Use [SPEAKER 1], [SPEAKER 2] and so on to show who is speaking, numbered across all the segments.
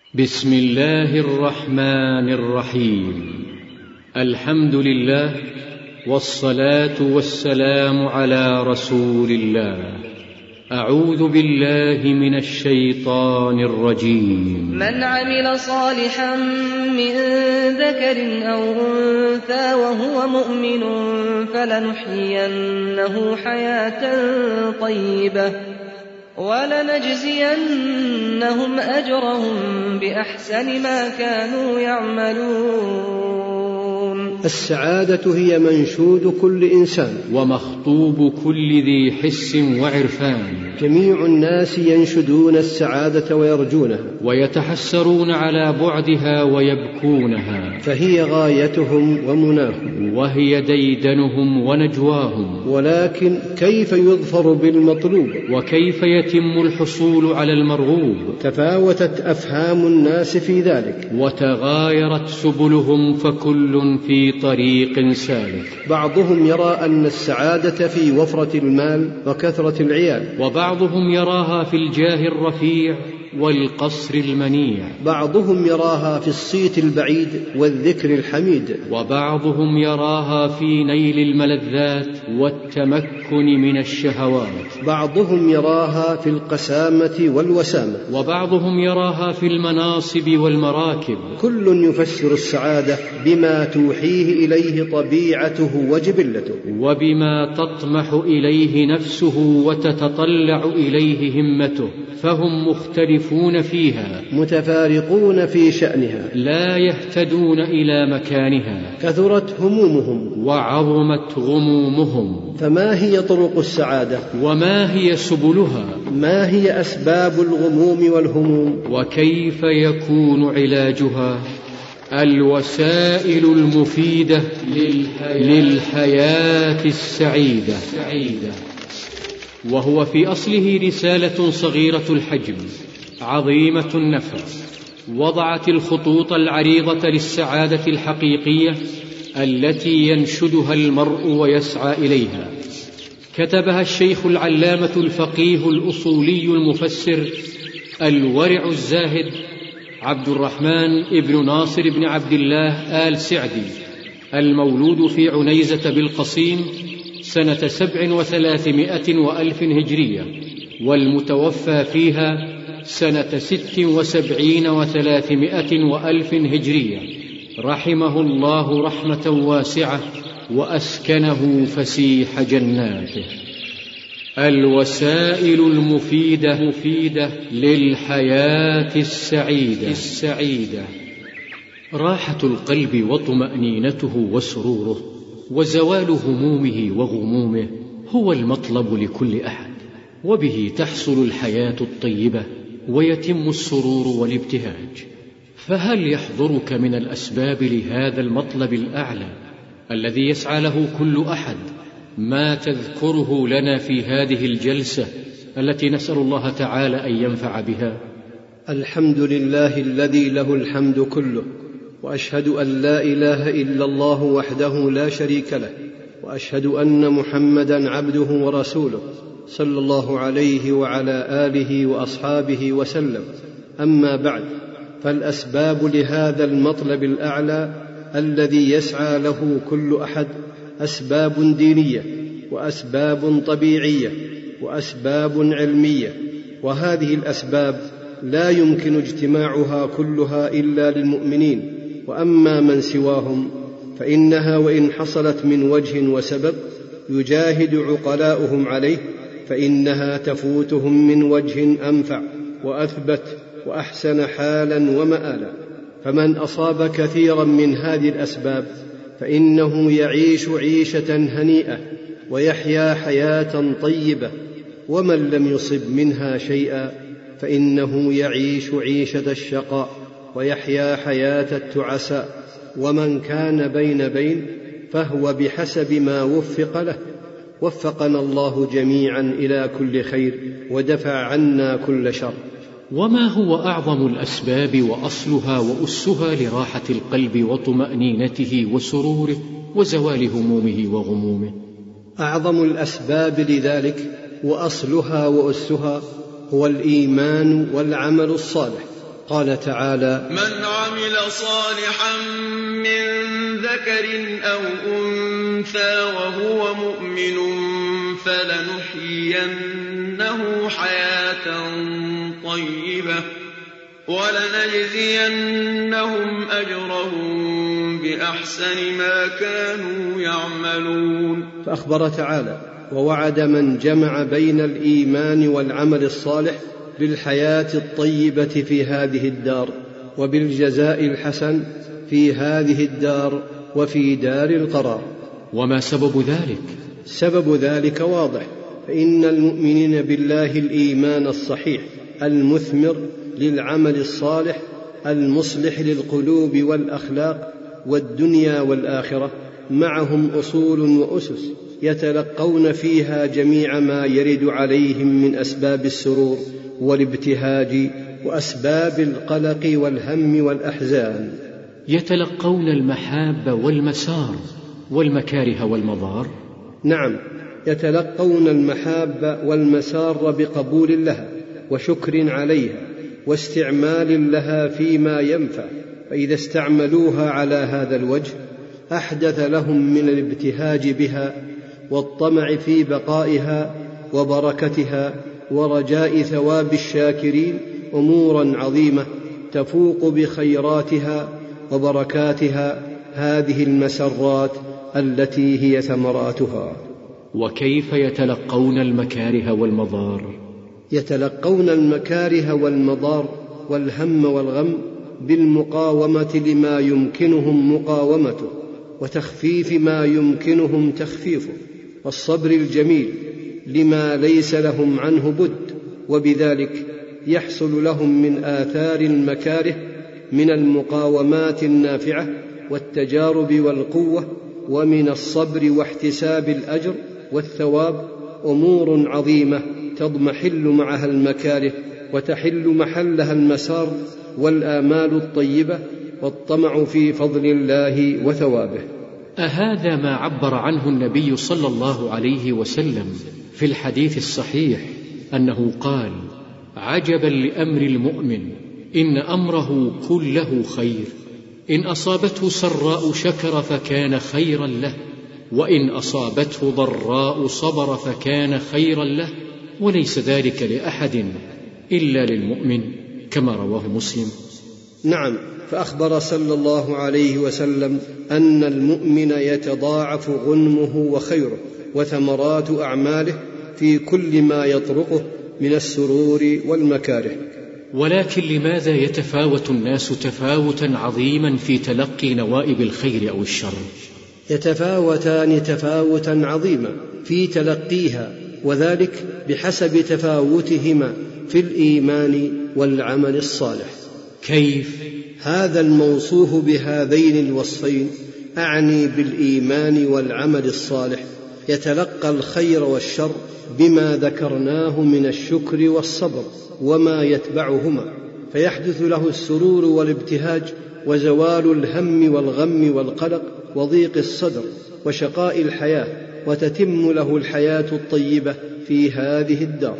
[SPEAKER 1] بسم الله الرحمن الرحيم. الحمد لله والصلاة والسلام على رسول الله. أعوذ بالله من الشيطان الرجيم.
[SPEAKER 2] من عمل صالحا من ذكر أو أنثى وهو مؤمن فلنحيينه حياة طيبة ولنجزينهم أجرهم بأحسن ما كانوا يعملون.
[SPEAKER 3] السعادة هي منشود كل إنسان
[SPEAKER 1] ومخطوب كل ذي حس وعرفان.
[SPEAKER 3] جميع الناس ينشدون السعادة ويرجونها
[SPEAKER 1] ويتحسرون على بعدها ويبكونها،
[SPEAKER 3] فهي غايتهم ومناهم
[SPEAKER 1] وهي ديدنهم ونجواهم.
[SPEAKER 3] ولكن كيف يظفر بالمطلوب؟
[SPEAKER 1] وكيف يتم الحصول على المرغوب؟
[SPEAKER 3] تفاوتت أفهام الناس في ذلك،
[SPEAKER 1] وتغايرت سبلهم، فكل في طريق سالك.
[SPEAKER 3] بعضهم يرى أن السعادة في وفرة المال وكثرة العيال،
[SPEAKER 1] وبعضهم يراها في الجاه الرفيع والقصر المنيع،
[SPEAKER 3] بعضهم يراها في الصيت البعيد والذكر الحميد،
[SPEAKER 1] وبعضهم يراها في نيل الملذات والتمكن من الشهوات،
[SPEAKER 3] بعضهم يراها في القسامة والوسامة،
[SPEAKER 1] وبعضهم يراها في المناصب والمراكب.
[SPEAKER 3] كل يفسر السعادة بما توحيه إليه طبيعته وجبلته،
[SPEAKER 1] وبما تطمح إليه نفسه وتتطلع إليه همته، فهم مختلفون فيها،
[SPEAKER 3] متفارقون في شأنها،
[SPEAKER 1] لا يهتدون إلى مكانها،
[SPEAKER 3] كثرت همومهم
[SPEAKER 1] وعظمت غمومهم.
[SPEAKER 3] فما هي طرق السعادة؟
[SPEAKER 1] وما هي سبلها؟
[SPEAKER 3] ما هي أسباب الغموم والهموم؟ وكيف
[SPEAKER 1] يكون علاجها؟ الوسائل المفيدة للحياة السعيدة. وهو في أصله رسالة صغيرة الحجم عظيمة النفع، وضعت الخطوط العريضة للسعادة الحقيقية التي ينشدها المرء ويسعى إليها. كتبها الشيخ العلامة الفقيه الأصولي المفسر الورع الزاهد عبد الرحمن ابن ناصر بن عبد الله آل سعدي، المولود في عنيزة بالقصيم سنة 3700 هجرية، والمتوفى فيها سنة 76 و300 هجرية، رحمه الله رحمة واسعة وأسكنه فسيح جناته. الوسائل المفيدة للحياة السعيدة. راحة القلب وطمأنينته وسروره وزوال همومه وغمومه هو المطلب لكل أحد، وبه تحصل الحياة الطيبة ويتم السرور والابتهاج. فهل يحضرك من الأسباب لهذا المطلب الأعلى الذي يسعى له كل أحد ما تذكره لنا في هذه الجلسة التي نسأل الله تعالى أن ينفع بها؟
[SPEAKER 3] الحمد لله الذي له الحمد كله، وأشهد أن لا إله إلا الله وحده لا شريك له، وأشهد أن محمدًا عبده ورسوله صلى الله عليه وعلى آله وأصحابه وسلم. أما بعد، فالأسباب لهذا المطلب الأعلى الذي يسعى له كل أحد أسباب دينية، وأسباب طبيعية، وأسباب علمية، وهذه الأسباب لا يمكن اجتماعها كلها إلا للمؤمنين، وأما من سواهم فإنها وإن حصلت من وجه وسبب يجاهد عقلاؤهم عليه فإنها تفوتهم من وجه أنفع وأثبت وأحسن حالا ومآلا. فمن أصاب كثيرا من هذه الأسباب فإنه يعيش عيشة هنيئة ويحيا حياة طيبة، ومن لم يصب منها شيئا فإنه يعيش عيشة الشقاء ويحيا حياة التعساء. ومن كان بين فهو بحسب ما وفق له. وفقنا الله جميعا إلى كل خير ودفع عنا كل شر.
[SPEAKER 1] وما هو أعظم الأسباب وأصلها وأسها لراحة القلب وطمأنينته وسروره وزوال همومه وغمومه؟
[SPEAKER 3] أعظم الأسباب لذلك وأصلها وأسها هو الإيمان والعمل الصالح. قال تعالى:
[SPEAKER 4] من عمل صالحا من ذكر أو أنثى وهو مؤمن فلنحيينه حياة طيبة ولنجزينهم أجرهم بأحسن ما كانوا يعملون.
[SPEAKER 3] فأخبر تعالى ووعد من جمع بين الإيمان والعمل الصالح بالحياة الطيبة في هذه الدار وبالجزاء الحسن في هذه الدار وفي دار القرار.
[SPEAKER 1] وما سبب ذلك؟
[SPEAKER 3] سبب ذلك واضح، فإن المؤمنين بالله الإيمان الصحيح المثمر للعمل الصالح المصلح للقلوب والأخلاق والدنيا والآخرة معهم أصول وأسس يتلقون فيها جميع ما يرد عليهم من أسباب السرور والابتهاج وأسباب القلق والهم والأحزان.
[SPEAKER 1] يتلقون المحاب والمسار والمكاره والمضار.
[SPEAKER 3] نعم، يتلقون المحاب والمسار بقبول لها وشكر عليها واستعمال لها فيما ينفع، فإذا استعملوها على هذا الوجه أحدث لهم من الابتهاج بها والطمع في بقائها وبركتها ورجاء ثواب الشاكرين أمورا عظيمة تفوق بخيراتها وبركاتها هذه المسرات التي هي ثمراتها.
[SPEAKER 1] وكيف يتلقون المكاره والمضار؟
[SPEAKER 3] يتلقون المكاره والمضار والهم والغم بالمقاومة لما يمكنهم مقاومته وتخفيف ما يمكنهم تخفيفه والصبر الجميل لما ليس لهم عنه بد، وبذلك يحصل لهم من آثار المكاره من المقاومات النافعة والتجارب والقوة ومن الصبر واحتساب الأجر والثواب أمور عظيمة تضمحل معها المكاره وتحل محلها المسار والآمال الطيبة والطمع في فضل الله وثوابه.
[SPEAKER 1] أهذا ما عبر عنه النبي صلى الله عليه وسلم في الحديث الصحيح أنه قال: عجبا لأمر المؤمن إن أمره كله خير، إن أصابته سراء شكر فكان خيرا له، وإن أصابته ضراء صبر فكان خيرا له، وليس ذلك لأحد إلا للمؤمن، كما رواه مسلم.
[SPEAKER 3] نعم، فأخبر صلى الله عليه وسلم أن المؤمن يتضاعف غنمه وخيره وثمرات أعماله في كل ما يطرقه من السرور والمكاره.
[SPEAKER 1] ولكن لماذا يتفاوت الناس تفاوتا عظيما في تلقي نوائب الخير أو الشر؟
[SPEAKER 3] يتفاوتان تفاوتا عظيما في تلقيها، وذلك بحسب تفاوتهما في الإيمان والعمل الصالح.
[SPEAKER 1] كيف؟
[SPEAKER 3] هذا الموصوف بهذين الوصفين، أعني بالإيمان والعمل الصالح، يتلقى الخير والشر بما ذكرناه من الشكر والصبر وما يتبعهما، فيحدث له السرور والابتهاج وزوال الهم والغم والقلق وضيق الصدر وشقاء الحياة، وتتم له الحياة الطيبة في هذه الدار.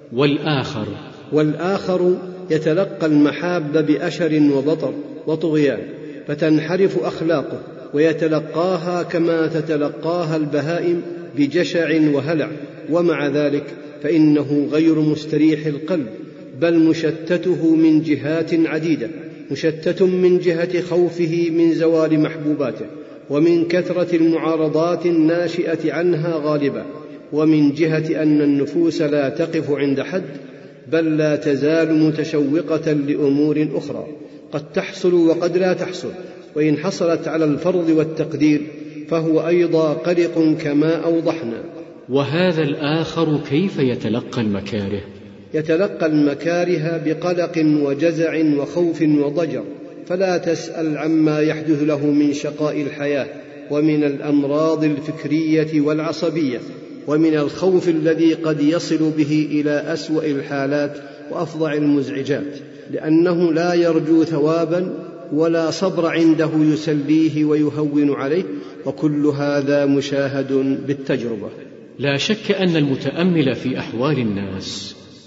[SPEAKER 3] والآخر يتلقى المحاب بأشر وبطر وطغيان، فتنحرف أخلاقه ويتلقاها كما تتلقاها البهائم بجشع وهلع، ومع ذلك فإنه غير مستريح القلب، بل مشتته من جهات عديدة، مشتت من جهة خوفه من زوال محبوباته، ومن كثرة المعارضات الناشئة عنها غالبة، ومن جهة أن النفوس لا تقف عند حد، بل لا تزال متشوقة لأمور أخرى قد تحصل وقد لا تحصل، وإن حصلت على الفرض والتقدير فهو أيضا قلق كما أوضحنا.
[SPEAKER 1] وهذا الآخر كيف يتلقى المكاره؟
[SPEAKER 3] يتلقى المكاره بقلق وجزع وخوف وضجر، فلا تسأل عما يحدث له من شقاء الحياة ومن الأمراض الفكرية والعصبية، ومن الخوف الذي قد يصل به إلى أسوأ الحالات وأفظع المزعجات، لأنه لا يرجو ثوابا ولا صبر عنده يسليه ويهون عليه، وكل هذا مشاهد بالتجربة.
[SPEAKER 1] لا شك أن المتأمل في أحوال الناس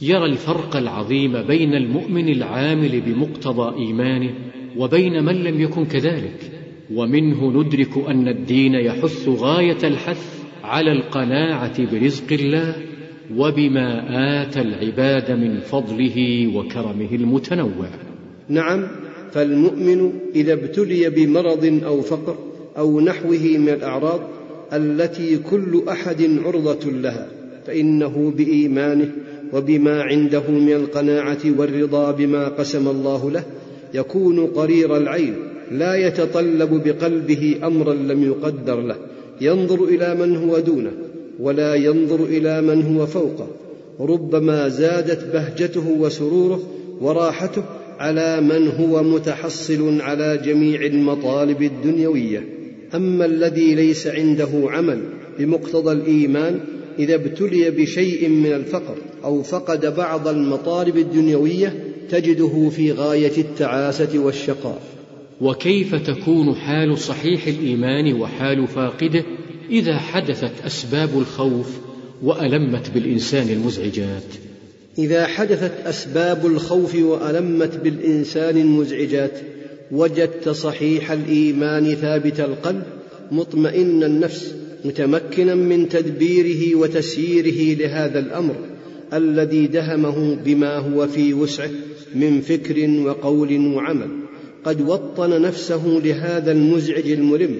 [SPEAKER 1] يرى الفرق العظيم بين المؤمن العامل بمقتضى إيمانه وبين من لم يكن كذلك، ومنه ندرك أن الدين يحث غاية الحث على القناعة برزق الله وبما آتى العباد من فضله وكرمه المتنوع.
[SPEAKER 3] نعم، فالمؤمن إذا ابتلي بمرض أو فقر أو نحوه من الأعراض التي كل أحد عرضة لها، فإنه بإيمانه وبما عنده من القناعة والرضا بما قسم الله له يكون قرير العين، لا يتطلب بقلبه أمرا لم يقدر له، ينظر إلى من هو دونه ولا ينظر إلى من هو فوقه. ربما زادت بهجته وسروره وراحته على من هو متحصل على جميع المطالب الدنيوية. أما الذي ليس عنده عمل بمقتضى الإيمان إذا ابتلي بشيء من الفقر أو فقد بعض المطالب الدنيوية تجده في غاية التعاسة والشقاء.
[SPEAKER 1] وكيف تكون حال صحيح الإيمان وحال فاقده إذا حدثت أسباب الخوف وألمت بالإنسان المزعجات؟
[SPEAKER 3] إذا حدثت أسباب الخوف وألمت بالإنسان المزعجات وجدت صحيح الإيمان ثابت القلب مطمئن النفس متمكنا من تدبيره وتسييره لهذا الأمر الذي دهمه بما هو في وسعه من فكر وقول وعمل، قد وطن نفسه لهذا المزعج الملم.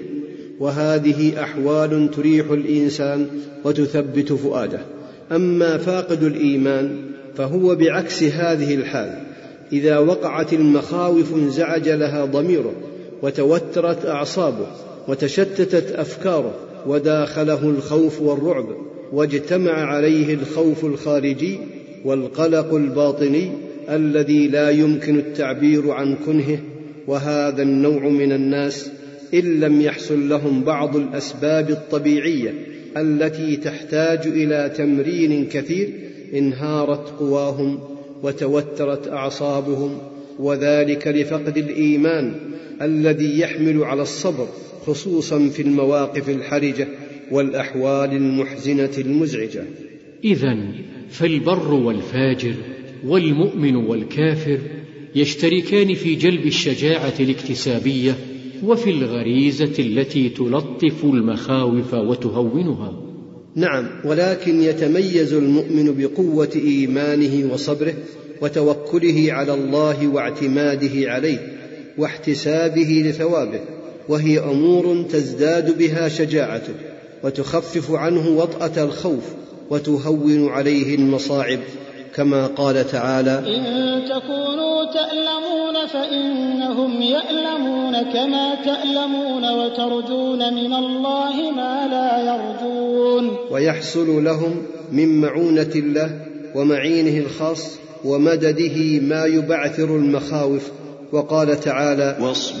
[SPEAKER 3] وهذه أحوال تريح الإنسان وتثبت فؤاده. أما فاقد الإيمان فهو بعكس هذه الحال، إذا وقعت المخاوف انزعج لها ضميره وتوترت أعصابه وتشتتت أفكاره وداخله الخوف والرعب، واجتمع عليه الخوف الخارجي والقلق الباطني الذي لا يمكن التعبير عن كنهه. وهذا النوع من الناس إن لم يحصل لهم بعض الأسباب الطبيعية التي تحتاج إلى تمرين كثير انهارت قواهم وتوترت أعصابهم، وذلك لفقد الإيمان الذي يحمل على الصبر خصوصا في المواقف الحرجة والأحوال المحزنة المزعجة.
[SPEAKER 1] إذن فالبر والفاجر والمؤمن والكافر يشتركان في جلب الشجاعة الاكتسابية وفي الغريزة التي تلطف المخاوف وتهونها.
[SPEAKER 3] نعم، ولكن يتميز المؤمن بقوة إيمانه وصبره وتوكله على الله واعتماده عليه واحتسابه لثوابه، وهي أمور تزداد بها شجاعته وتخفف عنه وطأة الخوف وتهون عليه المصاعب، كما قال تعالى:
[SPEAKER 5] إن تكونوا تألمون فإنهم يألمون كما تألمون وترجون من الله ما لا يرجون.
[SPEAKER 3] ويحصل لهم من معونة الله ومعينه الخاص ومدده ما يبعثر المخاوف. وقال تعالى: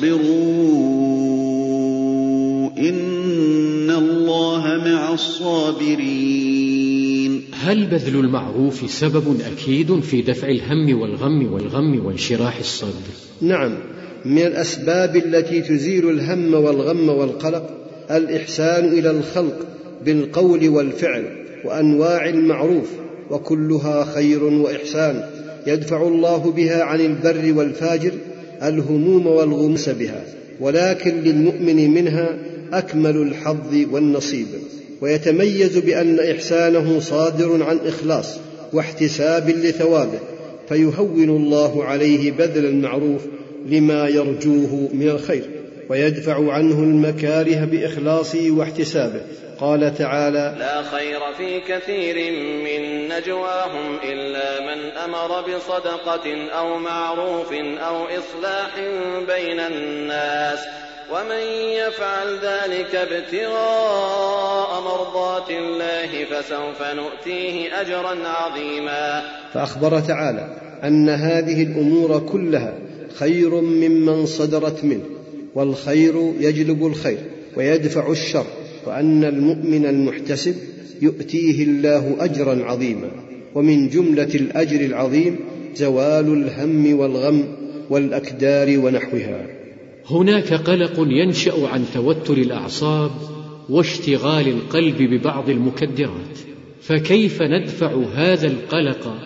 [SPEAKER 6] واصبروا إن الله مع الصابرين.
[SPEAKER 1] هل بذل المعروف سبب أكيد في دفع الهم والغم وانشراح الصدر؟
[SPEAKER 3] نعم، من الأسباب التي تزيل الهم والغم والقلق الإحسان إلى الخلق بالقول والفعل وأنواع المعروف، وكلها خير وإحسان يدفع الله بها عن البر والفاجر الهموم والغمس بها، ولكن للمؤمن منها أكمل الحظ والنصيب، ويتميز بأن إحسانه صادر عن إخلاص واحتساب لثوابه، فيهون الله عليه بذل المعروف لما يرجوه من الخير، ويدفع عنه المكاره بإخلاصه واحتسابه. قال تعالى:
[SPEAKER 7] لا خير في كثير من نجواهم إلا من أمر بصدقة أو معروف أو إصلاح بين الناس ومن يفعل ذلك ابتغاء مرضات الله فسوف نؤتيه أجرا عظيما.
[SPEAKER 3] فأخبر تعالى أن هذه الأمور كلها خير ممن صدرت منه، والخير يجلب الخير ويدفع الشر، وأن المؤمن المحتسب يؤتيه الله أجرا عظيما. ومن جملة الأجر العظيم زوال الهم والغم والأكدار ونحوها.
[SPEAKER 1] هناك قلق ينشأ عن توتر الأعصاب واشتغال القلب ببعض المكدرات، فكيف ندفع هذا القلق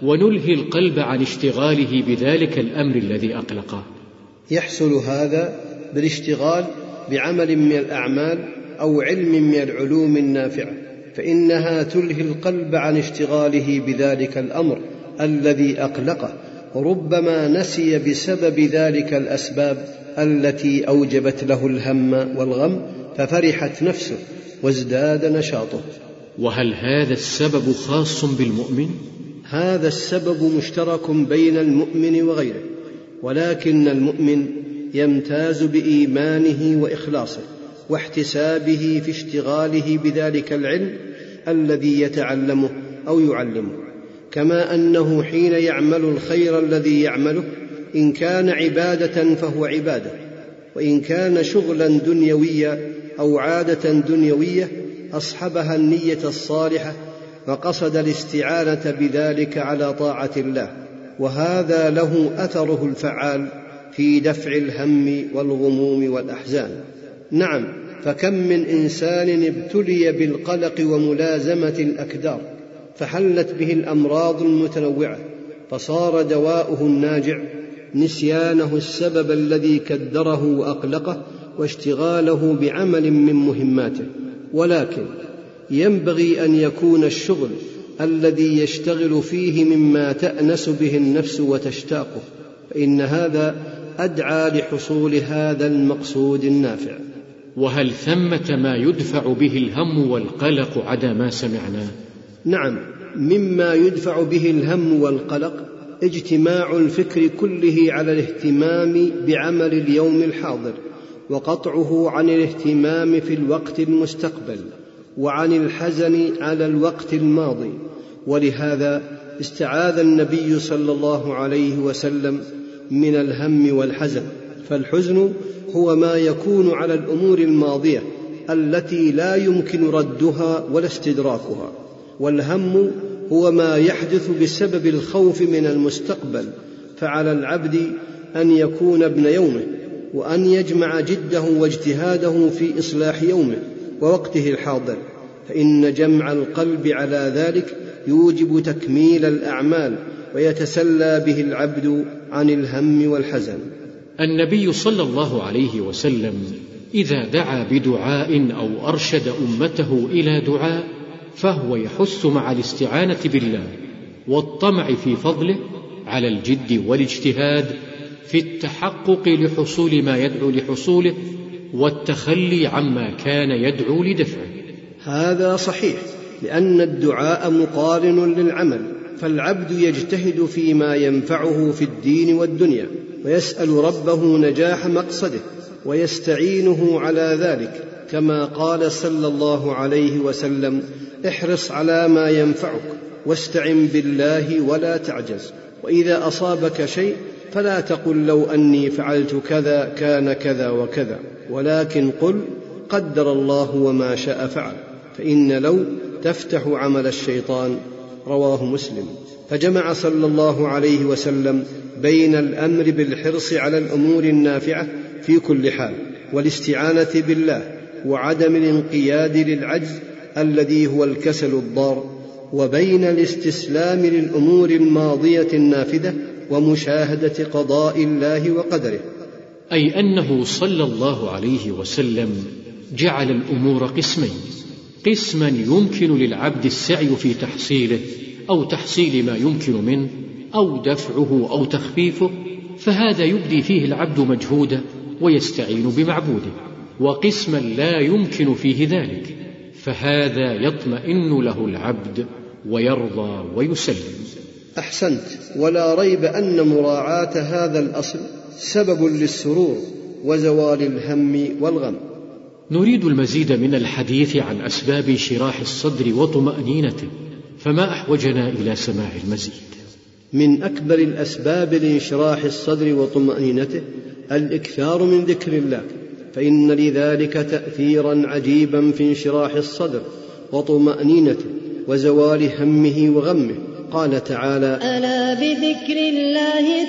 [SPEAKER 1] ونلهي القلب عن اشتغاله بذلك الأمر الذي أقلقه.
[SPEAKER 3] يحصل هذا بالاشتغال بعمل من الأعمال أو علم من العلوم النافعة، فإنها تلهي القلب عن اشتغاله بذلك الأمر الذي أقلقه، وربما نسي بسبب ذلك الأسباب التي أوجبت له الهم والغم، ففرحت نفسه وازداد نشاطه.
[SPEAKER 1] وهل هذا السبب خاص بالمؤمن؟
[SPEAKER 3] هذا السبب مشترك بين المؤمن وغيره، ولكن المؤمن يمتاز بإيمانه وإخلاصه واحتسابه في اشتغاله بذلك العلم الذي يتعلمه أو يعلمه، كما أنه حين يعمل الخير الذي يعمله إن كان عبادة فهو عبادة، وإن كان شغلا دنيويا أو عادة دنيوية أصحبها النية الصالحة وقصد الاستعانة بذلك على طاعة الله، وهذا له أثره الفعال في دفع الهم والغموم والأحزان. نعم، فكم من إنسان ابتلي بالقلق وملازمة الأكدار فحلت به الأمراض المتنوعة، فصار دواؤه الناجع نسيانه السبب الذي كدره وأقلقه واشتغاله بعمل من مهماته. ولكن ينبغي أن يكون الشغل الذي يشتغل فيه مما تأنس به النفس وتشتاقه، فإن هذا أدعى لحصول هذا المقصود النافع.
[SPEAKER 1] وهل ثمة ما يدفع به الهم والقلق عدا ما سمعنا؟
[SPEAKER 3] نعم، مما يدفع به الهم والقلق اجتماع الفكر كله على الاهتمام بعمل اليوم الحاضر، وقطعه عن الاهتمام في الوقت المستقبل، وعن الحزن على الوقت الماضي. ولهذا استعاذ النبي صلى الله عليه وسلم من الهم والحزن، فالحزن هو ما يكون على الأمور الماضية التي لا يمكن ردها ولا استدراكها، والهم هو ما يحدث بسبب الخوف من المستقبل. فعلى العبد أن يكون ابن يومه، وأن يجمع جده واجتهاده في إصلاح يومه ووقته الحاضر، فإن جمع القلب على ذلك يوجب تكميل الأعمال ويتسلى به العبد عن الهم والحزن.
[SPEAKER 1] النبي صلى الله عليه وسلم إذا دعا بدعاء أو أرشد أمته إلى دعاء فهو يحث مع الاستعانة بالله والطمع في فضله على الجد والاجتهاد في التحقق لحصول ما يدعو لحصوله، والتخلي عما كان يدعو لدفعه.
[SPEAKER 3] هذا صحيح، لأن الدعاء مقارن للعمل، فالعبد يجتهد فيما ينفعه في الدين والدنيا، ويسأل ربه نجاح مقصده ويستعينه على ذلك، كما قال صلى الله عليه وسلم: احرص على ما ينفعك واستعن بالله ولا تعجز، وإذا أصابك شيء فلا تقل لو أني فعلت كذا كان كذا وكذا، ولكن قل قدر الله وما شاء فعل، فإن لو تفتح عمل الشيطان. رواه مسلم. فجمع صلى الله عليه وسلم بين الأمر بالحرص على الأمور النافعة في كل حال والاستعانة بالله، وعدم الانقياد للعجز الذي هو الكسل الضار، وبين الاستسلام للأمور الماضية النافذة ومشاهدة قضاء الله وقدره.
[SPEAKER 1] أي أنه صلى الله عليه وسلم جعل الأمور قسمين: قسما يمكن للعبد السعي في تحصيله أو تحصيل ما يمكن منه أو دفعه أو تخفيفه، فهذا يبدي فيه العبد مجهوده ويستعين بمعبوده، وقسما لا يمكن فيه ذلك، فهذا يطمئن له العبد ويرضى ويسلم.
[SPEAKER 3] أحسنت، ولا ريب أن مراعاة هذا الأصل سبب للسرور وزوال الهم والغم.
[SPEAKER 1] نريد المزيد من الحديث عن أسباب انشراح الصدر وطمأنينته، فما أحوجنا إلى سماع المزيد؟
[SPEAKER 3] من أكبر الأسباب لانشراح الصدر وطمأنينته الإكثار من ذكر الله، فإن لذلك تأثيرا عجيبا في انشراح الصدر وطمأنينته وزوال همه وغمه. قال تعالى:
[SPEAKER 8] ألا بذكر الله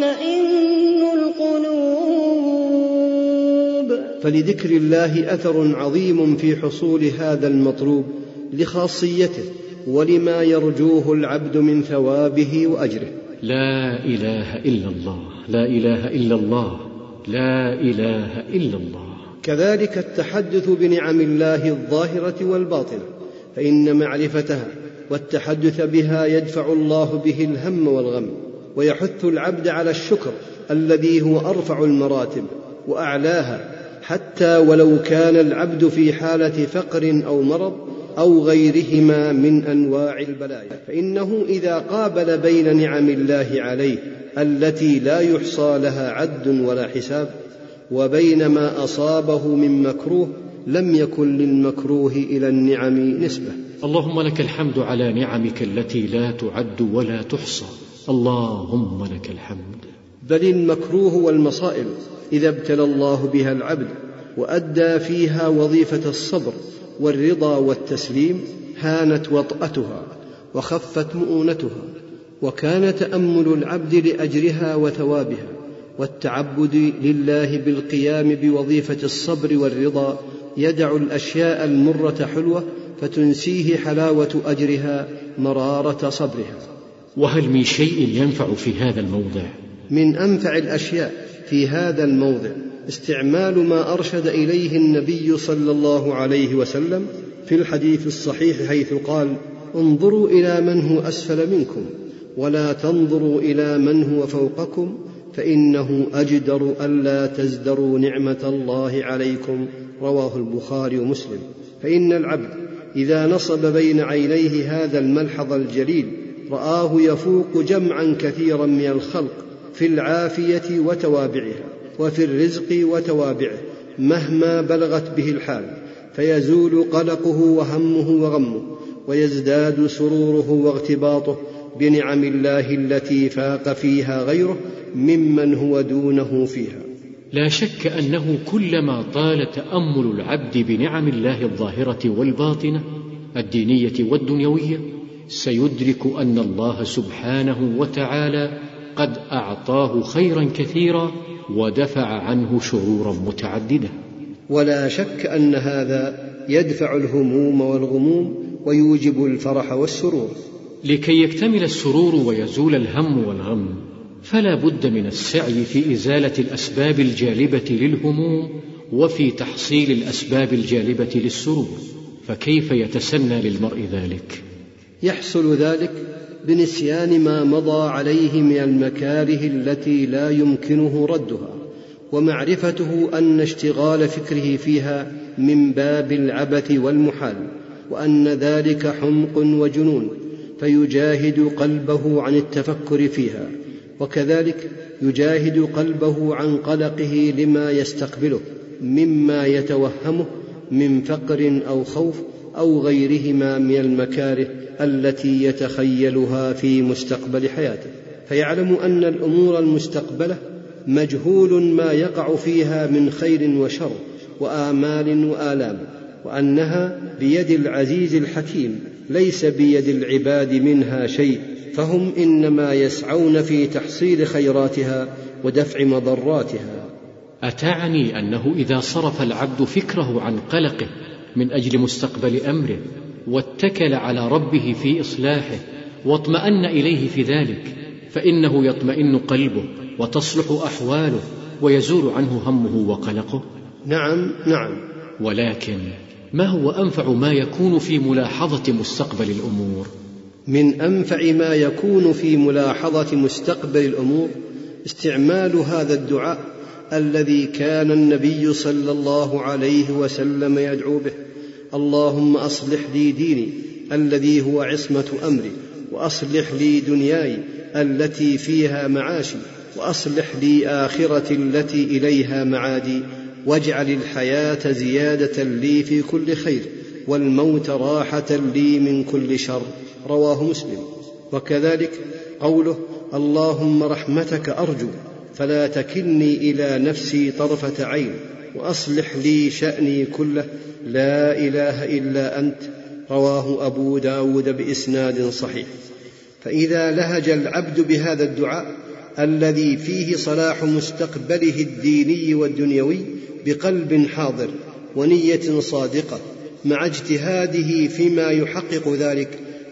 [SPEAKER 8] تطمئن القلوب.
[SPEAKER 3] فلذكر الله أثر عظيم في حصول هذا المطلوب لخاصيته، ولما يرجوه العبد من ثوابه وأجره.
[SPEAKER 1] لا إله إلا الله، لا إله إلا الله، لا إله إلا الله.
[SPEAKER 3] كذلك التحدث بنعم الله الظاهرة والباطنة، فإن معرفتها والتحدث بها يدفع الله به الهم والغم، ويحث العبد على الشكر الذي هو أرفع المراتب وأعلاها، حتى ولو كان العبد في حالة فقر أو مرض أو غيرهما من أنواع البلايا، فإنه إذا قابل بين نعم الله عليه التي لا يحصى لها عد ولا حساب وبين ما أصابه من مكروه، لم يكن للمكروه إلى النعم نسبة.
[SPEAKER 1] اللهم لك الحمد على نعمك التي لا تعد ولا تحصى، اللهم لك الحمد.
[SPEAKER 3] بل المكروه والمصائب إذا ابتلى الله بها العبد وأدى فيها وظيفة الصبر والرضا والتسليم هانت وطأتها وخفت مؤونتها، وكان تأمل العبد لأجرها وثوابها والتعبد لله بالقيام بوظيفة الصبر والرضا يدع الأشياء المرة حلوة فتنسيه حلاوة أجرها مرارة صبرها.
[SPEAKER 1] وهل من شيء ينفع في هذا الموضع؟
[SPEAKER 3] من أنفع الأشياء في هذا الموضع استعمال ما أرشد إليه النبي صلى الله عليه وسلم في الحديث الصحيح، حيث قال: انظروا إلى من هو أسفل منكم ولا تنظروا إلى من هو فوقكم، فإنه أجدر ألا تزدروا نعمة الله عليكم. رواه البخاري ومسلم. فإن العبد إذا نصب بين عينيه هذا الملحظ الجليل رآه يفوق جمعا كثيرا من الخلق في العافية وتوابعها وفي الرزق وتوابعه مهما بلغت به الحال، فيزول قلقه وهمه وغمه، ويزداد سروره واغتباطه بنعم الله التي فاق فيها غيره ممن هو دونه فيها.
[SPEAKER 1] لا شك أنه كلما طال تأمل العبد بنعم الله الظاهرة والباطنة الدينية والدنيوية سيدرك أن الله سبحانه وتعالى قد أعطاه خيرا كثيرا ودفع عنه شرورا متعددة.
[SPEAKER 3] ولا شك أن هذا يدفع الهموم والغموم ويوجب الفرح والسرور.
[SPEAKER 1] لكي يكتمل السرور ويزول الهم والغم فلا بد من السعي في إزالة الأسباب الجالبة للهموم وفي تحصيل الأسباب الجالبة للسرور، فكيف يتسنى للمرء ذلك؟
[SPEAKER 3] يحصل ذلك بنسيان ما مضى عليه من المكاره التي لا يمكنه ردها، ومعرفته أن اشتغال فكره فيها من باب العبث والمحال، وأن ذلك حمق وجنون، فيجاهد قلبه عن التفكر فيها، وكذلك يجاهد قلبه عن قلقه لما يستقبله مما يتوهمه من فقر أو خوف أو غيرهما من المكاره التي يتخيلها في مستقبل حياته، فيعلم أن الأمور المستقبلة مجهول ما يقع فيها من خير وشر وآمال وآلام، وأنها بيد العزيز الحكيم ليس بيد العباد منها شيء، فهم إنما يسعون في تحصيل خيراتها ودفع مضراتها.
[SPEAKER 1] أتعني أنه إذا صرف العبد فكره عن قلقه من أجل مستقبل أمره واتكل على ربه في إصلاحه واطمأن إليه في ذلك فإنه يطمئن قلبه وتصلح أحواله ويزول عنه همه وقلقه؟
[SPEAKER 3] نعم.
[SPEAKER 1] ولكن ما هو أنفع ما يكون في ملاحظة مستقبل الأمور؟
[SPEAKER 3] من أنفع ما يكون في ملاحظة مستقبل الأمور استعمال هذا الدعاء الذي كان النبي صلى الله عليه وسلم يدعو به: اللهم أصلح لي ديني الذي هو عصمة أمري، وأصلح لي دنياي التي فيها معاشي، وأصلح لي آخرتي التي إليها معادي، واجعل الحياة زيادة لي في كل خير، والموت راحة لي من كل شر. رواه مسلم. وكذلك قوله: اللهم رحمتك أرجو فلا تكلني إلى نفسي طرفة عين، وأصلح لي شأني كله، لا إله إلا أنت. رواه أبو داود بإسناد صحيح. فإذا لهج العبد بهذا الدعاء الذي فيه صلاح مستقبله الديني والدنيوي بقلب حاضر ونية صادقة مع اجتهاده فيما يحقق ذلك،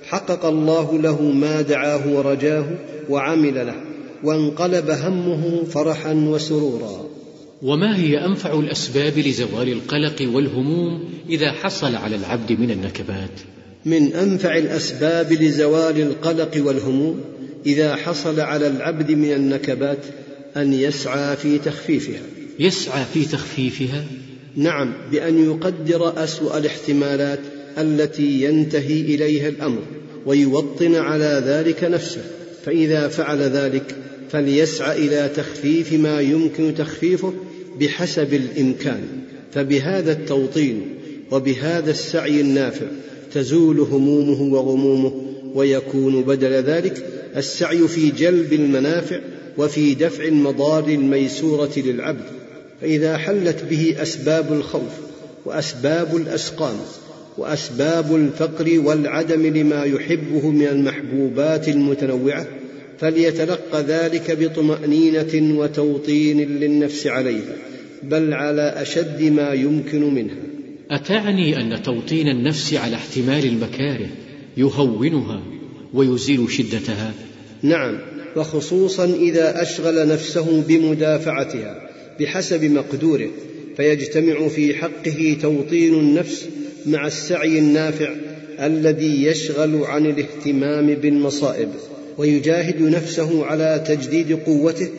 [SPEAKER 3] حقق الله له ما دعاه ورجاه وعمل له، وانقلب همه فرحا وسرورا.
[SPEAKER 1] وما هي أنفع الأسباب لزوال القلق والهموم إذا حصل على العبد من النكبات؟
[SPEAKER 3] من أنفع الأسباب لزوال القلق والهموم إذا حصل على العبد من النكبات أن يسعى في تخفيفها.
[SPEAKER 1] يسعى في تخفيفها؟
[SPEAKER 3] نعم، بأن يقدر أسوأ الاحتمالات التي ينتهي إليها الأمر ويوطن على ذلك نفسه، فإذا فعل ذلك فليسعى إلى تخفيف ما يمكن تخفيفه بحسب الإمكان، فبهذا التوطين وبهذا السعي النافع تزول همومه وغمومه، ويكون بدل ذلك السعي في جلب المنافع وفي دفع المضار الميسورة للعبد. فإذا حلت به أسباب الخوف وأسباب الأسقام وأسباب الفقر والعدم لما يحبه من المحبوبات المتنوعة، فليتلقى ذلك بطمأنينة وتوطين للنفس عليها، بل على أشد ما يمكن منها.
[SPEAKER 1] أتعني أن توطين النفس على احتمال المكاره يهونها ويزيل شدتها؟
[SPEAKER 3] نعم، وخصوصا إذا أشغل نفسه بمدافعتها بحسب مقدوره، فيجتمع في حقه توطين النفس مع السعي النافع الذي يشغل عن الاهتمام بالمصائب، ويجاهد نفسه على تجديد قوته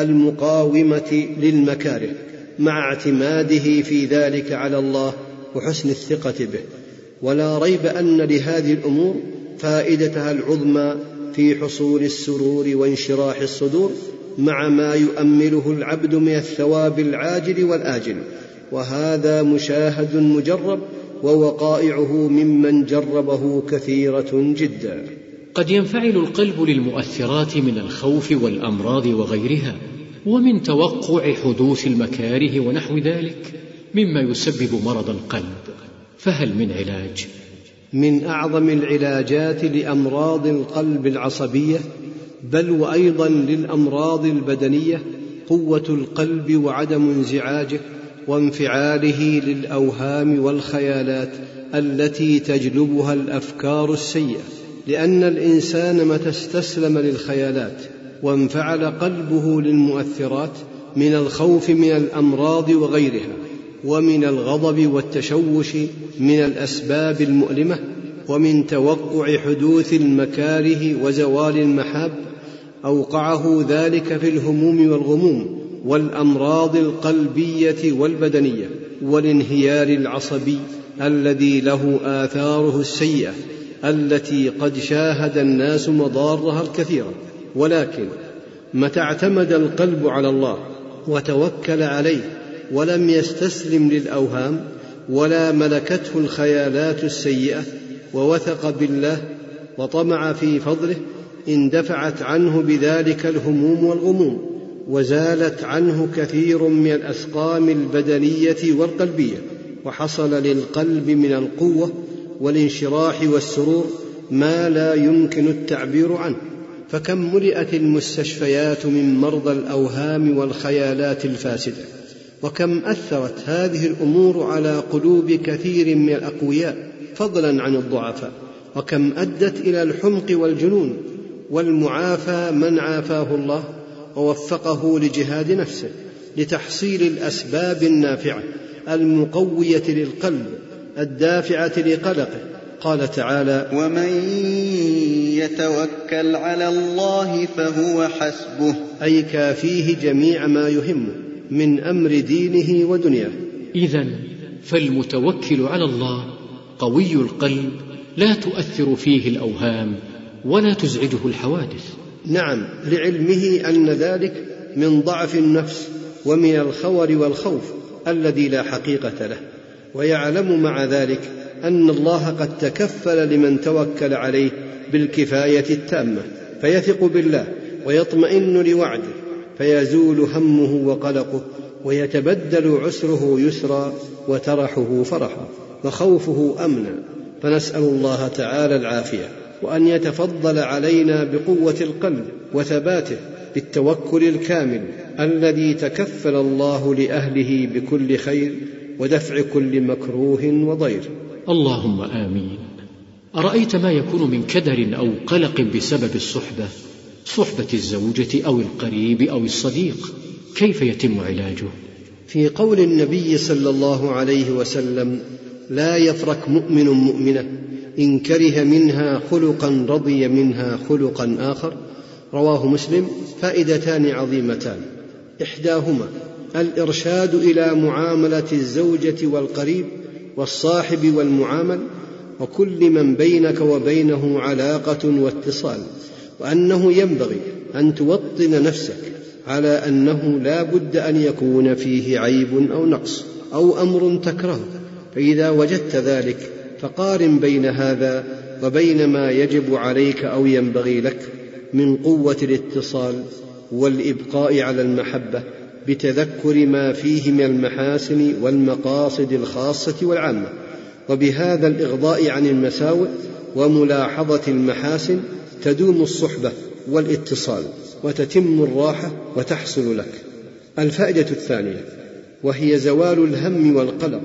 [SPEAKER 3] المقاومة للمكاره مع اعتماده في ذلك على الله وحسن الثقة به. ولا ريب أن لهذه الأمور فائدتها العظمى في حصول السرور وانشراح الصدور مع ما يؤمله العبد من الثواب العاجل والآجل، وهذا مشاهد مجرب، ووقائعه ممن جربه كثيرة جدا.
[SPEAKER 1] قد ينفعل القلب للمؤثرات من الخوف والأمراض وغيرها، ومن توقع حدوث المكاره ونحو ذلك مما يسبب مرض القلب، فهل من علاج؟
[SPEAKER 3] من أعظم العلاجات لأمراض القلب العصبية، بل وأيضا للأمراض البدنية، قوة القلب وعدم انزعاجه وانفعاله للأوهام والخيالات التي تجلبها الأفكار السيئة، لأن الإنسان متى استسلم للخيالات وانفعل قلبه للمؤثرات من الخوف من الأمراض وغيرها، ومن الغضب والتشوش من الأسباب المؤلمة، ومن توقع حدوث المكاره وزوال المحاب، أوقعه ذلك في الهموم والغموم والأمراض القلبية والبدنية والانهيار العصبي الذي له آثاره السيئة التي قد شاهد الناس مضارها الكثيرة. ولكن متى اعتمد القلب على الله وتوكل عليه ولم يستسلم للأوهام ولا ملكته الخيالات السيئة، ووثق بالله وطمع في فضله، اندفعت عنه بذلك الهموم والغموم، وزالت عنه كثير من الأسقام البدنية والقلبية، وحصل للقلب من القوة والانشراح والسرور ما لا يمكن التعبير عنه. فكم ملئت المستشفيات من مرضى الأوهام والخيالات الفاسدة، وكم أثرت هذه الأمور على قلوب كثير من الأقوياء فضلا عن الضعفاء، وكم أدت إلى الحمق والجنون، والمعافى من عافاه الله ووفقه لجهاد نفسه لتحصيل الأسباب النافعة المقوية للقلب الدافعة لقلقه. قال تعالى:
[SPEAKER 6] ومن يتوكل على الله فهو حسبه،
[SPEAKER 3] أي كافيه جميع ما يهمه من أمر دينه ودنياه.
[SPEAKER 1] إذن فالمتوكل على الله قوي القلب لا تؤثر فيه الأوهام ولا تزعجه الحوادث.
[SPEAKER 3] نعم، لعلمه أن ذلك من ضعف النفس ومن الخور والخوف الذي لا حقيقة له، ويعلم مع ذلك أن الله قد تكفل لمن توكل عليه بالكفاية التامة، فيثق بالله ويطمئن لوعده، فيزول همه وقلقه، ويتبدل عسره يسرا وترحه فرحا وخوفه أمنا. فنسأل الله تعالى العافية، وأن يتفضل علينا بقوة القلب وثباته بالتوكل الكامل الذي تكفل الله لأهله بكل خير ودفع كل مكروه وضير.
[SPEAKER 1] اللهم آمين. أرأيت ما يكون من كدر أو قلق بسبب صحبة الزوجة أو القريب أو الصديق، كيف يتم علاجه؟
[SPEAKER 3] في قول النبي صلى الله عليه وسلم: لا يفرق مؤمن مؤمنة إن كره منها خلقا رضي منها خلقا آخر، رواه مسلم، فائدتان عظيمتان: إحداهما الإرشاد إلى معاملة الزوجة والقريب والصاحب والمعامل وكل من بينك وبينه علاقة واتصال، وأنه ينبغي أن توطن نفسك على أنه لا بد أن يكون فيه عيب أو نقص أو أمر تكرهه، فإذا وجدت ذلك فقارن بين هذا وبين ما يجب عليك أو ينبغي لك من قوة الاتصال والإبقاء على المحبة بتذكر ما فيه من المحاسن والمقاصد الخاصة والعامة، وبهذا الإغضاء عن المساوئ وملاحظة المحاسن تدوم الصحبة والاتصال وتتم الراحة وتحصل لك. الفائدة الثانية وهي زوال الهم والقلق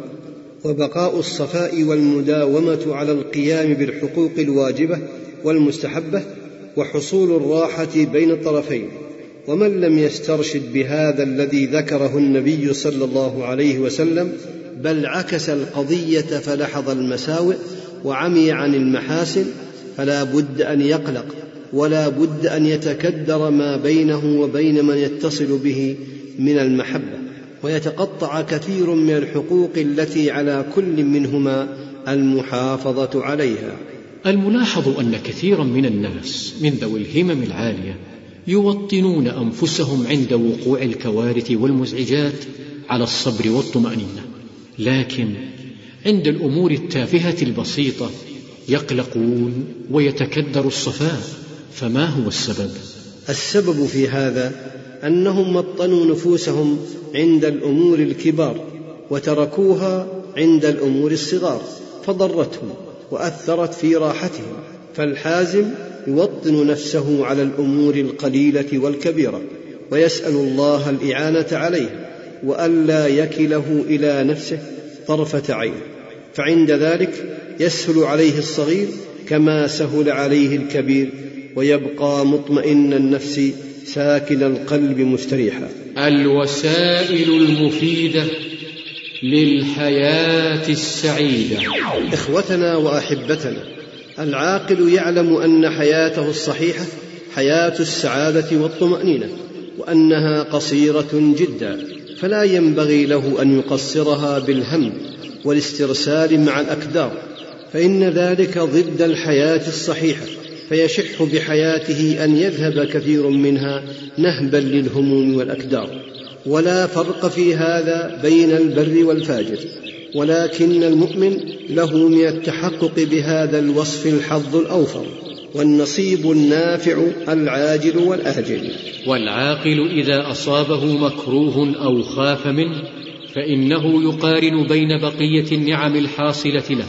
[SPEAKER 3] وبقاء الصفاء والمداومة على القيام بالحقوق الواجبة والمستحبة وحصول الراحة بين الطرفين. ومن لم يسترشد بهذا الذي ذكره النبي صلى الله عليه وسلم بل عكس القضية فلحظ المساوئ وعمي عن المحاسن فلا بد أن يقلق ولا بد أن يتكدر ما بينه وبين من يتصل به من المحبة، ويتقطع كثير من الحقوق التي على كل منهما المحافظة عليها.
[SPEAKER 1] الملاحظ أن كثيرا من الناس من ذوي الهمم العالية يوطنون أنفسهم عند وقوع الكوارث والمزعجات على الصبر والطمأنينة، لكن عند الأمور التافهة البسيطة يقلقون ويتكدر الصفاء، فما هو السبب؟
[SPEAKER 3] السبب في هذا أنهم مطنوا نفوسهم عند الأمور الكبار وتركوها عند الأمور الصغار فضرتهم وأثرت في راحتهم، فالحازم يوطن نفسه على الأمور القليلة والكبيرة ويسأل الله الإعانة عليه وألا يكله إلى نفسه طرفة عين، فعند ذلك يسهل عليه الصغير كما سهل عليه الكبير ويبقى مطمئن النفس ساكن القلب مستريحا.
[SPEAKER 1] الوسائل المفيدة للحياة السعيدة.
[SPEAKER 3] إخوتنا وأحبتنا، العاقل يعلم أن حياته الصحيحة حياة السعادة والطمأنينة، وأنها قصيرة جدا، فلا ينبغي له أن يقصرها بالهم والاسترسال مع الأكدار، فإن ذلك ضد الحياة الصحيحة، فيشح بحياته أن يذهب كثير منها نهبا للهموم والأكدار. ولا فرق في هذا بين البر والفاجر، ولكن المؤمن له من التحقق بهذا الوصف الحظ الأوفر والنصيب النافع العاجل والآجل.
[SPEAKER 1] والعاقل إذا أصابه مكروه أو خاف منه فإنه يقارن بين بقية النعم الحاصلة له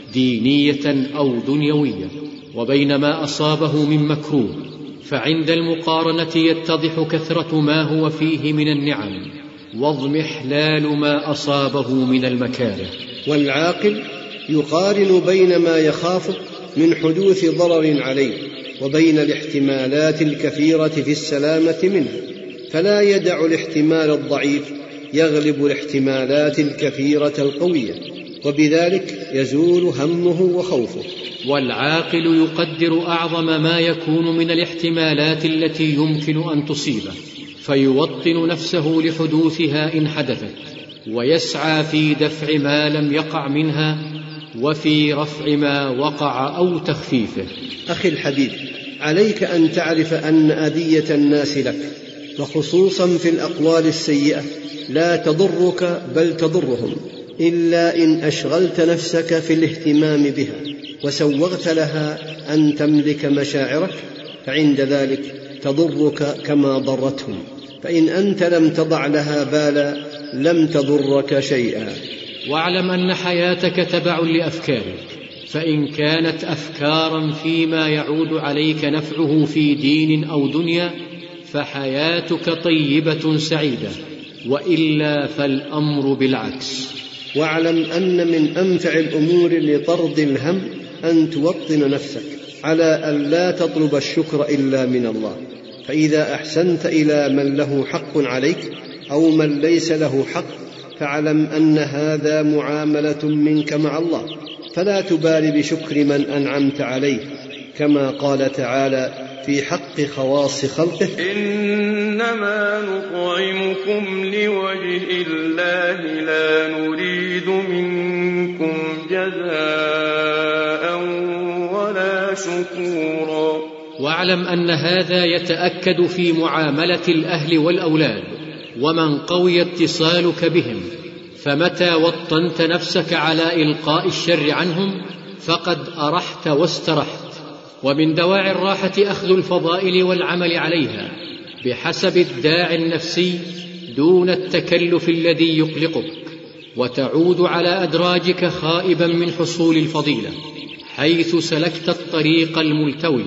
[SPEAKER 1] دينية أو دنيوية وبين ما أصابه من مكروه، فعند المقارنة يتضح كثرة ما هو فيه من النعم واضمحلال ما أصابه من المكاره.
[SPEAKER 3] والعاقل يقارن بين ما يخاف من حدوث ضرر عليه وبين الاحتمالات الكثيرة في السلامة منه، فلا يدع الاحتمال الضعيف يغلب الاحتمالات الكثيرة القوية، وبذلك يزول همه وخوفه.
[SPEAKER 1] والعاقل يقدر أعظم ما يكون من الاحتمالات التي يمكن أن تصيبه فيوطن نفسه لحدوثها إن حدثت، ويسعى في دفع ما لم يقع منها وفي رفع ما وقع أو تخفيفه.
[SPEAKER 3] أخي الحبيب، عليك أن تعرف أن أذية الناس لك وخصوصا في الأقوال السيئة لا تضرك بل تضرهم، إلا إن أشغلت نفسك في الاهتمام بها وسوغت لها أن تملك مشاعرك، فعند ذلك تضرك كما ضرتهم، فإن أنت لم تضع لها بالا لم تضرك شيئا.
[SPEAKER 1] واعلم أن حياتك تبع لأفكارك، فإن كانت أفكارا فيما يعود عليك نفعه في دين أو دنيا فحياتك طيبة سعيدة، وإلا فالأمر بالعكس.
[SPEAKER 3] واعلم أن من أنفع الأمور لطرد الهم أن توطن نفسك على أن لا تطلب الشكر إلا من الله. فإذا أحسنت إلى من له حق عليك أو من ليس له حق فاعلم أن هذا معاملة منك مع الله، فلا تبالي بشكر من أنعمت عليه، كما قال تعالى في حق خواص خلقه:
[SPEAKER 4] إنما نطعمكم لوجه الله لا نريد منكم جزاء ولا شكورا.
[SPEAKER 1] واعلم أن هذا يتأكد في معاملة الأهل والأولاد ومن قوي اتصالك بهم، فمتى وطنت نفسك على إلقاء الشر عنهم فقد أرحت واسترحت. ومن دواعي الراحة أخذ الفضائل والعمل عليها بحسب الداعي النفسي دون التكلف الذي يقلقك، وتعود على أدراجك خائبا من حصول الفضيلة حيث سلكت الطريق الملتوي.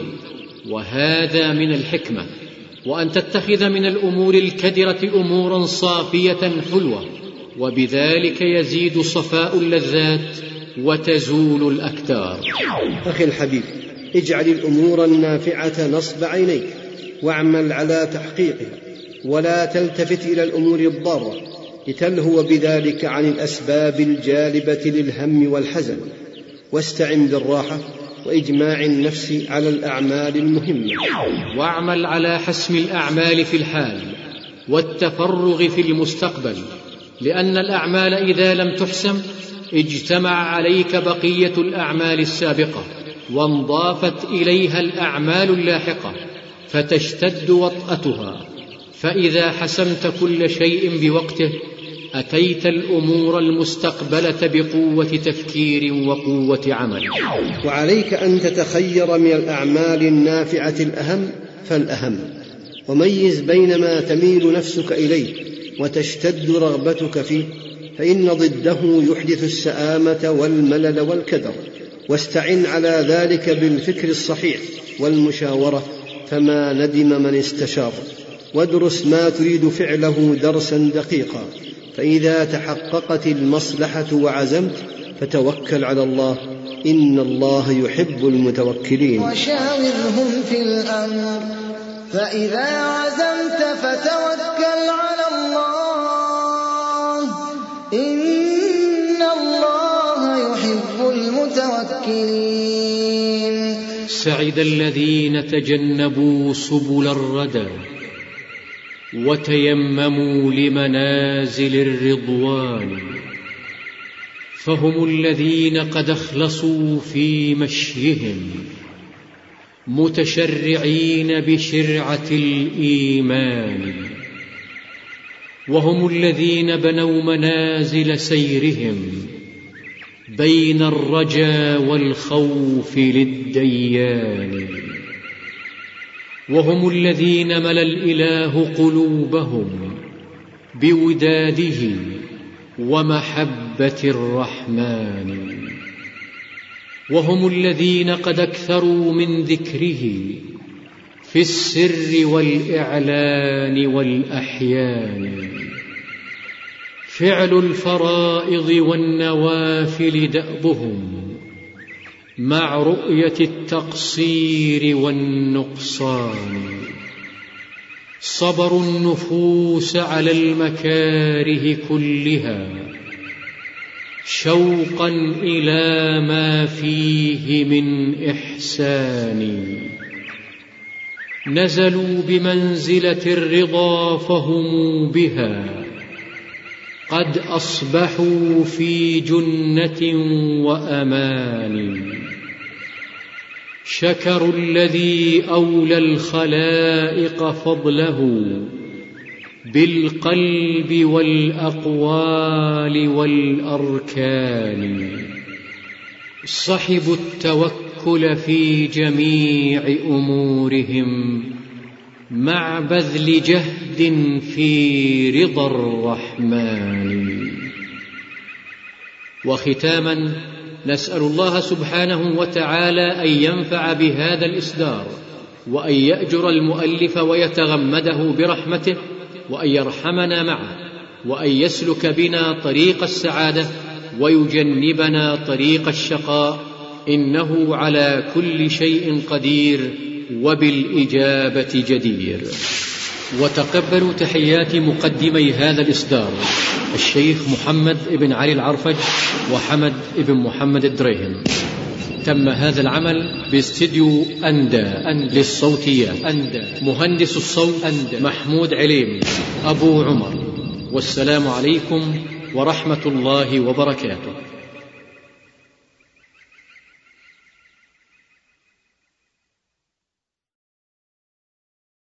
[SPEAKER 1] وهذا من الحكمة، وأن تتخذ من الأمور الكدرة أمورا صافية حلوة، وبذلك يزيد صفاء اللذات وتزول الأكدار.
[SPEAKER 3] أخي الحبيب، اجعل الأمور النافعة نصب عينيك واعمل على تحقيقها، ولا تلتفت إلى الأمور الضارة لتلهو بذلك عن الأسباب الجالبة للهم والحزن. واستعن بالراحة وإجماع النفس على الأعمال المهمة،
[SPEAKER 1] واعمل على حسم الأعمال في الحال والتفرغ في المستقبل، لأن الأعمال إذا لم تحسم اجتمع عليك بقية الأعمال السابقة وانضافت إليها الأعمال اللاحقة فتشتد وطأتها. فإذا حسمت كل شيء بوقته أتيت الأمور المستقبلة بقوة تفكير وقوة عمل.
[SPEAKER 3] وعليك أن تتخير من الأعمال النافعة الأهم فالأهم، وميز بين ما تميل نفسك إليه وتشتد رغبتك فيه، فإن ضده يحدث السآمة والملل والكدر. واستعن على ذلك بالفكر الصحيح والمشاورة، فما ندم من استشار. وادرس ما تريد فعله درسا دقيقا، فإذا تحققت المصلحة وعزمت فتوكل على الله، إن الله يحب المتوكلين.
[SPEAKER 9] وشاورهم في الأمر، فإذا عزمت فتوكل على الله، إن الله يحب المتوكلين.
[SPEAKER 1] سعد الذين تجنبوا سبل الردى وتيمموا لمنازل الرضوان، فهم الذين قد اخلصوا في مشيهم متشرعين بشرعة الإيمان، وهم الذين بنوا منازل سيرهم بين الرجا والخوف للديان، وهم الذين ملا الإله قلوبهم بوداده ومحبة الرحمن، وهم الذين قد أكثروا من ذكره في السر والإعلان والأحيان. فعل الفرائض والنوافل دأبهم مع رؤية التقصير والنقصان، صبروا النفوس على المكاره كلها شوقا إلى ما فيه من إحسان، نزلوا بمنزلة الرضا فهم بها قد أصبحوا في جنة وأمان، شكروا الذي أولى الخلائق فضله بالقلب والأقوال والأركان، صحبوا التوكل في جميع أمورهم مع بذل جهد في رضا الرحمن. وختاما نسأل الله سبحانه وتعالى أن ينفع بهذا الإصدار، وأن يأجر المؤلف ويتغمده برحمته، وأن يرحمنا معه، وأن يسلك بنا طريق السعادة ويجنبنا طريق الشقاء، إنه على كل شيء قدير وبالإجابة جدير. وتقبلوا تحيات مقدمي هذا الإصدار الشيخ محمد بن علي العرفج وحمد بن محمد الدريهم. تم هذا العمل باستديو أندى للصوتيات، مهندس الصوت محمود عليم أبو عمر. والسلام عليكم ورحمة الله وبركاته.